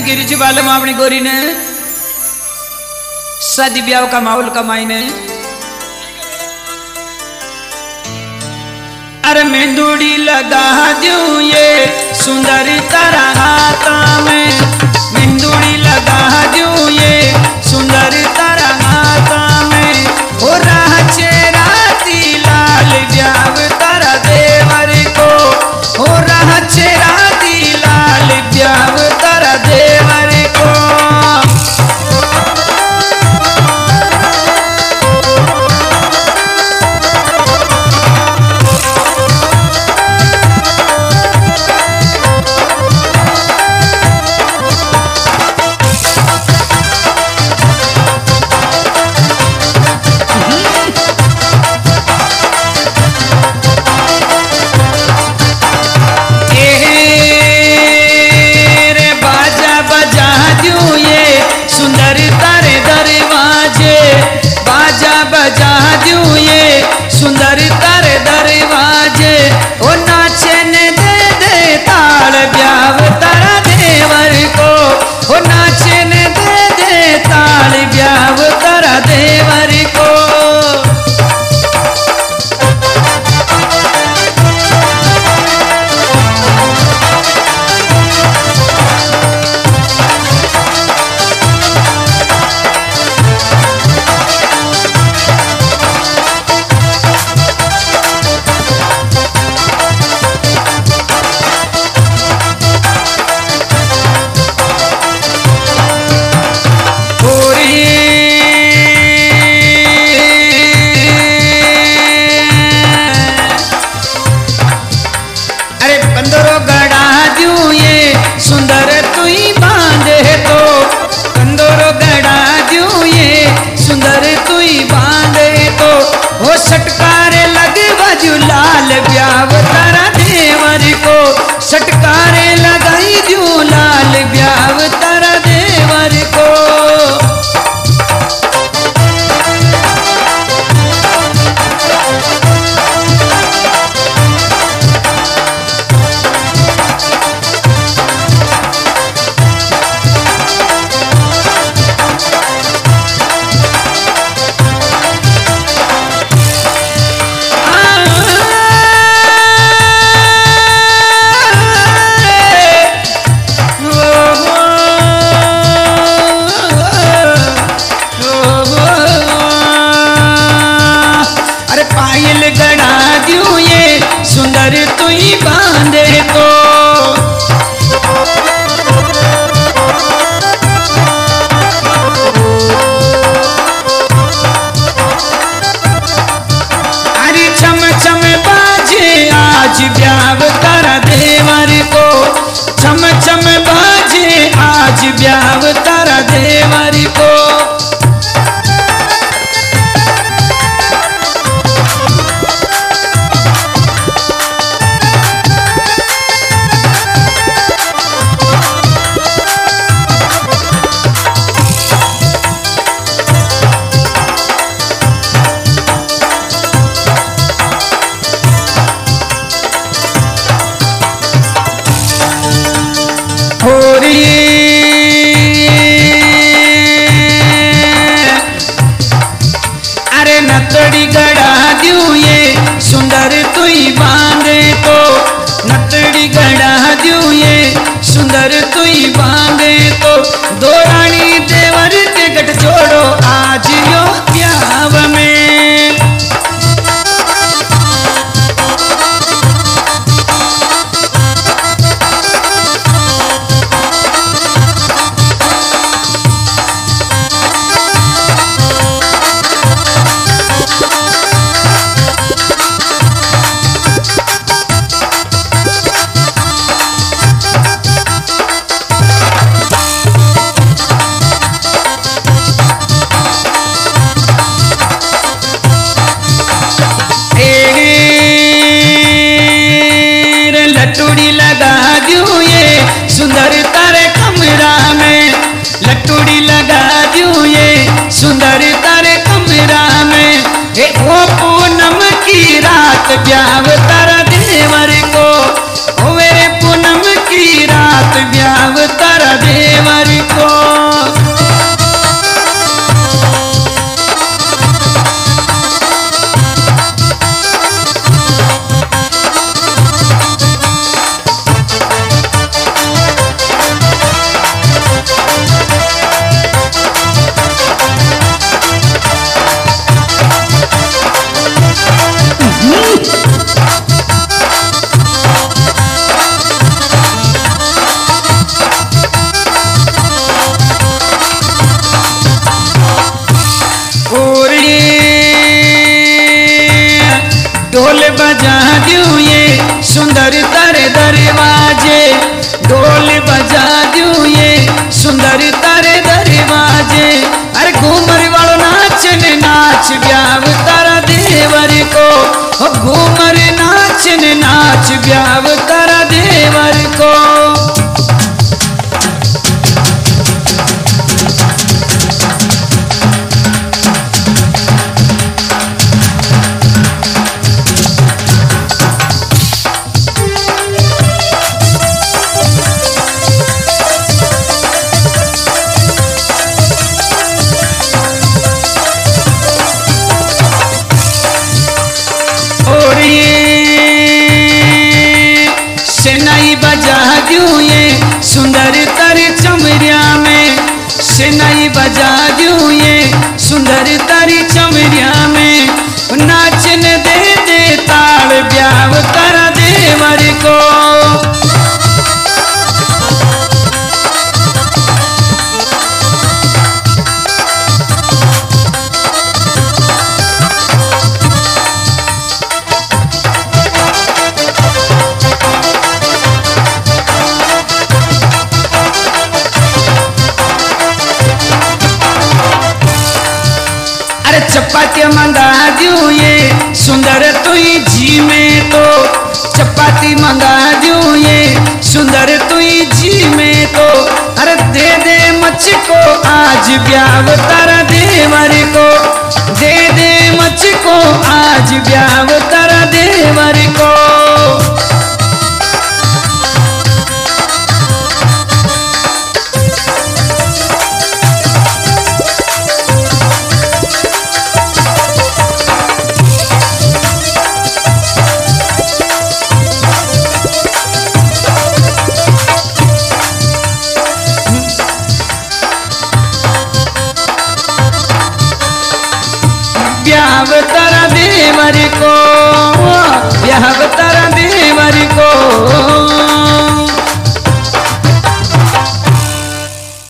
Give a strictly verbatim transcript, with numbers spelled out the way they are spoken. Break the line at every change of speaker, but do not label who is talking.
की रिच बालम अपनी गोरी ने शादी ब्याह का माहौल कमाई ने अरे मेहंदूड़ी लगा दूं ये सुंदर तारा हाथा में मेहंदूड़ी लगा दूं ये सुंदर तारा हाथा में हो रहा चेहरा लाल ब्याव तारा देवर को हो रहा चेहरा लाल ब्याव तारा देवर को बजा दूं ये सुंदर तारे दरवाजे ओ नाचे ने दे दे ताल ब्याव तारा देवर को ओ नाचे ने दे दे ताल ब्याव तारा देवर को सटकारे लगे बाजू लाल ब्याव तारा देवर को सटकारे लगाई जू लाल ब्याव तारा देवर को सुंदर तुई बांधे तो अरे चम चम बाजे आज ब्याव तारा देवर को चम चम बाजे आज ब्याव तारा देवर को अरे नतड़ी गड़ा दूं ये सुंदर तुई बांधे तो नतड़ी गड़ा दूं ये सुंदर तुई बांधे तो दो रानी देवर के गठ जोड़ो आज यो ब्याव में लटूड़ी लगा दूं ये सुंदर तारे कमरा में लटूड़ी लगा दूं ये सुंदर तारे कमरा में हे ओ पूनम की रात ब्याव तारा देवर को ओ मेरे पूनम की रात ब्याव तारा देवर बजा दूं ये सुंदर तर दरवाजे, ढोल बजा दूं ये सुंदर तर दरवाजे। अरे घूमर वालो नाचन नाच ब्याव तारा देवर को, घूमर नाचन नाच ब्याव तारा देवर को। बजा दूं ये सुंदर तर चमरिया में, शहनाई बजा दूं ये सुंदर तर चमरिया में। नाचन दे दे ताल ब्याव तारा देवर को। चपाती मंगा दूं ये सुंदर तुई जी में तो, चपाती मंगा दूं ये सुंदर तुई जी में तो। अरे दे दे मच को आज ब्याव तारा देवर को, दे दे मच को आज ब्याव तारा देवर को। ब्याव तारा